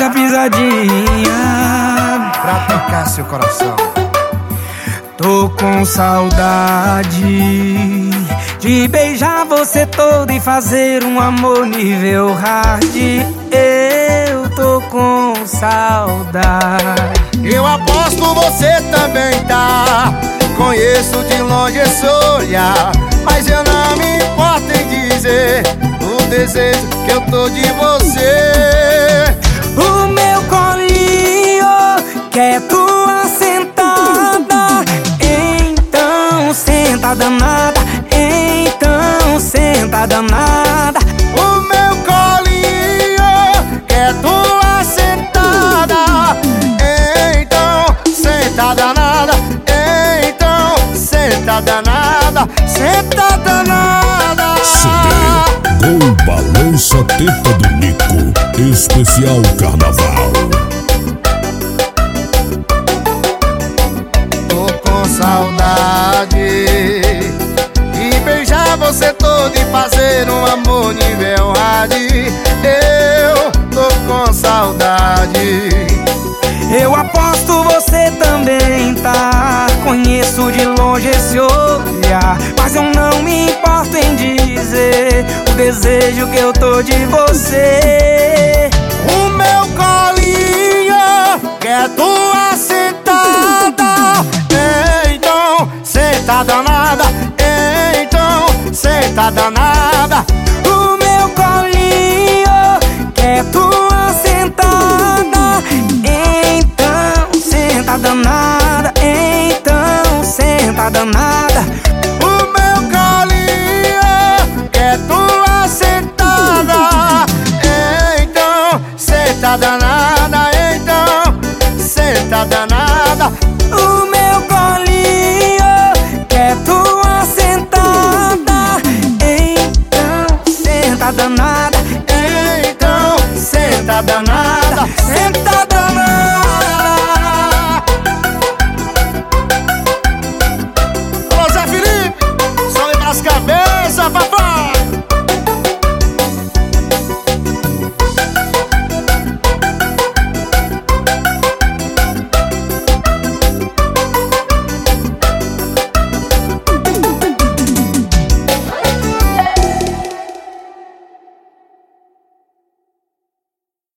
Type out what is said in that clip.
essa pisadinha pra tocar seu coração. Tô com saudade de beijar você todo e fazer um amor nível hard. Eu tô com saudade. Eu aposto você também tá. Conheço de longe esse olhar, mas eu não me importo em dizer o desejo que eu tô de você. O meu colinho quer tua sentada, então senta danada, então senta danada. O meu colinho quer tua sentada, então senta danada, então senta danada, senta danada. CD Gol Balança Teta do Nico, especial Carnaval. Tô com saudade de beijar você todo e fazer um amor nível hard. Eu tô com saudade. Eu aposto você também tá. Conheço de longe esse olhar, mas eu não me importo em dizer o desejo que eu tô de você. O meu colinho quer tua sentada, então senta danada, então senta danada. O meu colinho quer tua sentada, então senta danada, então senta danada. O meu colinho quer tua sentada, então senta danada.